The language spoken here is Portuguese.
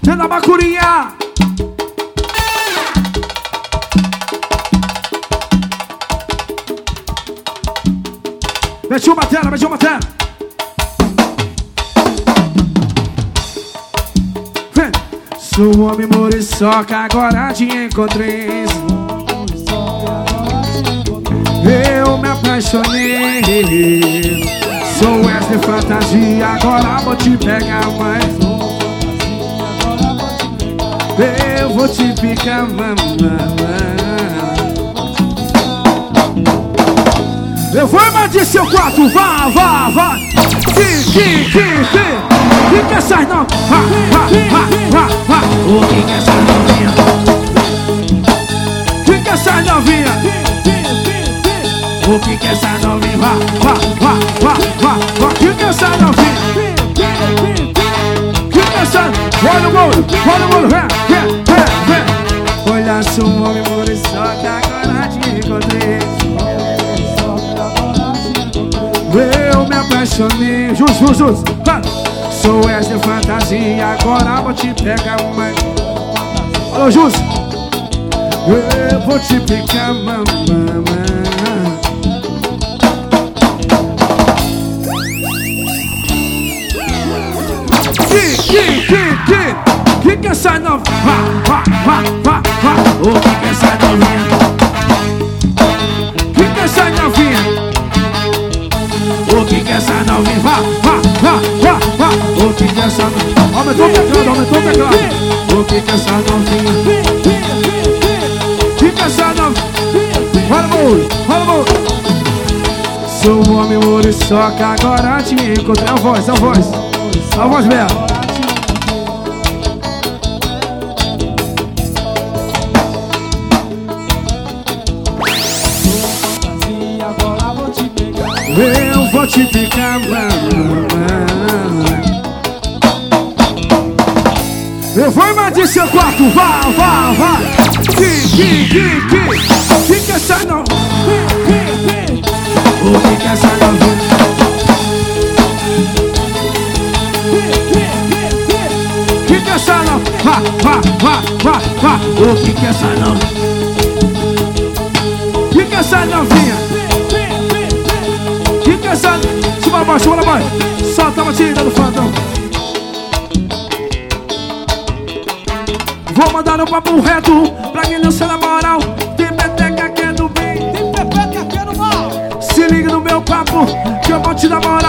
Dentro da bacurinha. Mete uma tela, mete uma tela. Vem. Sou um homem muriçoca, agora te encontrei. Eu me apaixonei. Sou Wesley Fantasia, agora vou te pegar mais. Eu vou te picar, mamãe. Eu vou invadir seu quarto, vá, vá, vá. Que que essas não? Vá, vá, vá, vá, vá. O que essas novinha? Que essas novinha? O que essa novinha? Vá, vá, vá, vá, vá, vá. Que essa novinha? Que essa? Olha o bolo, vem, vem, vem, vem. Olha, sou um homem muriçoca, agora te encontrei. Eu me apaixonei. Jus. Sou Wesley Fantasia, agora vou te pegar uma. Alô, Jus. Eu vou te picar, mamãe. Que essa novinha? Vá, vá. O que essa novinha? Que essa novinha? O que essa novinha? Vá. O que essa novinha? Aumentou o teclado. O que essa novinha? Que essa novinha? Rola o bolo. Sou um homem muriçoca, agora te encontrei. A voz mesmo. Eu vou te picar, mamãe. Eu vou invadir seu quarto, vá. Que essa não? O que essa novinha? Que essa não? Vá. O que essa não? Que essa novinha? Suba a voz. Solta a batida do fandom. Vou mandar no papo reto pra quem não se na moral. Tem peteca que é do bem, tem pepeca que é do mal. Se liga no meu papo que eu vou te dar moral.